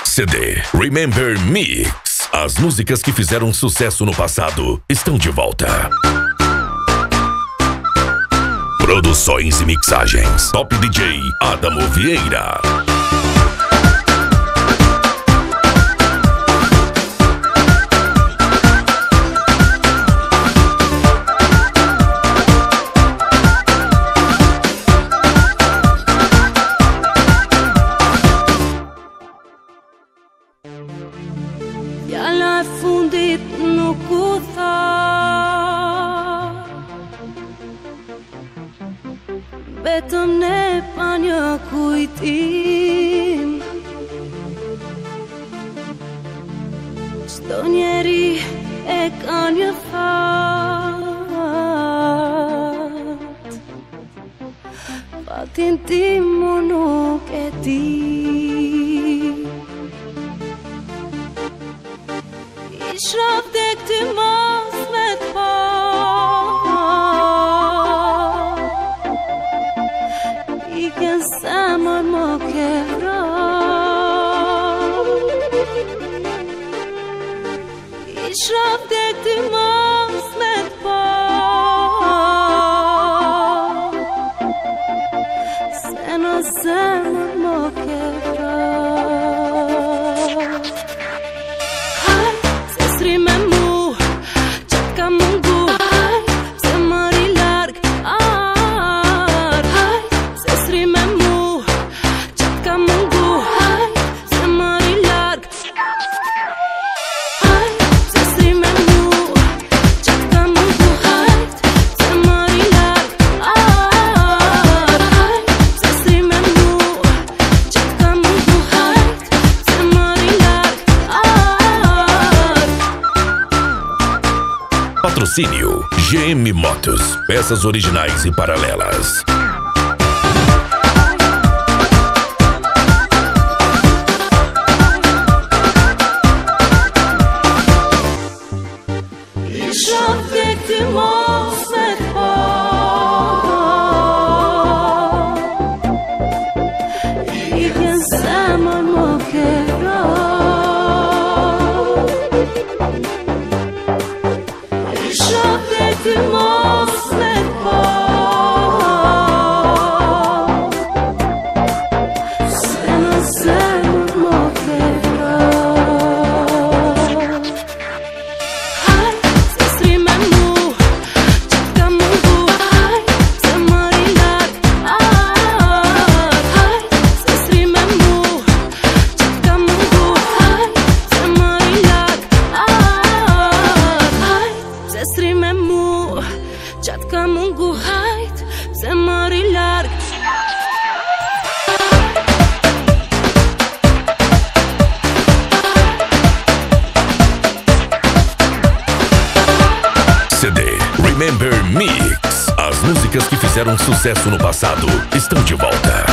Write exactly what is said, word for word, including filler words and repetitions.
C D Remember Mix. As músicas que fizeram sucesso no passado estão de volta. Produções e mixagens Top D J Adamo Vieira. Fjala e fundit nuk u tha, vetëm ne pa një kujtim. Çdo njeri e ka një fat, fatin tim unë nuk e di. Isha vdek ty mos me t'pa, I ken zemër më ke vra. Isha vdek ty mos me t'pa, se në zemër më ke vra. Me mu, që t'ka mungu, se mëri larg ar. Se sri me mu, që t'ka mungu, se mëri larg. Se sri me mu, që t'ka mungu, se mëri larg ar. Se sri me mu, që t'ka mungu, se mëri larg ar. Patrocínio G M Motos, peças originais e paralelas. Isha vdek ty mos me t'pa, I ken zemër më ke vra. Isha vdek ty mos me t'pa, se në zemër më ke vra. Se sri me mu, që t'ka mungu, se mëri larg ar. Se sri me mu, që t'ka mungu, se mëri larg ar. Se sri me mu, që t'ka mungu, se mëri larg. C D Remember Mix. As músicas que fizeram sucesso no passado estão de volta.